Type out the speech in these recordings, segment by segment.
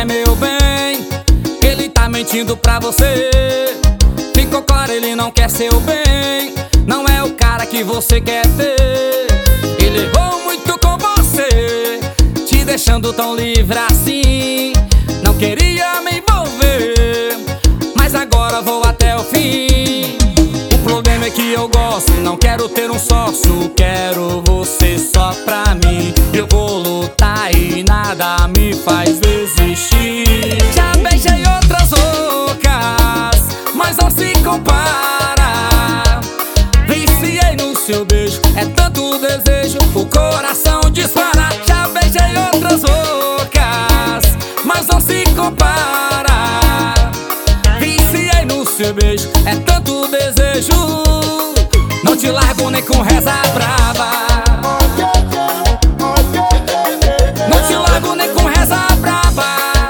quer meu bem, ele tá mentindo pra você. Ficou claro, ele não quer seu bem, não é o cara que você quer ter. Ele errou muito com você, te deixando tão livre assim. Não queria me envolver, mas agora vou até o fim. O problema é que eu gosto, não quero ter um sócio, quero você só pra mim. Eu vou lutar e nada me faz desistir. Já beijei outras bocas, mas não se compara. Viciei no seu beijo, é tanto desejo, o coração dispara. Já beijei outras bocas, mas não se compara. Viciei no seu beijo, é tanto desejo, não te largo nem com reza brava. Não te largo nem com reza brava.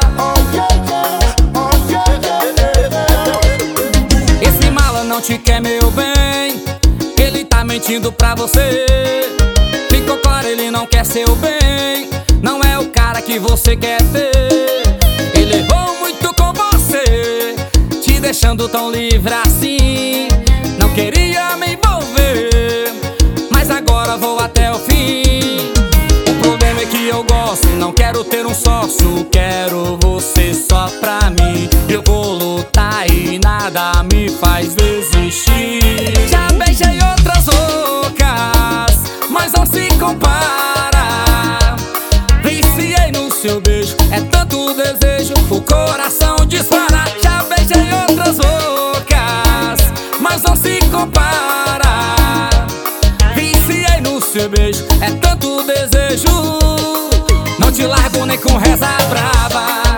Esse mala não te quer meu bem, ele tá mentindo pra você. Ficou claro, ele não quer seu bem, não é o cara que você quer ter. Ele errou muito com você, te deixando tão livre assim. Não queria me envolver, mas agora vou até o fim. O problema é que eu gosto, não quero ter um sócio, quero você só pra mim. Eu vou lutar e nada me faz desistir. Já beijei outras bocas, mas não se compara. Viciei no seu beijo, é tanto desejo, o coração dispara. Já beijei outras bocas, mas não se compara. Viciei no seu beijo, é tanto desejo, não te largo nem com reza brava.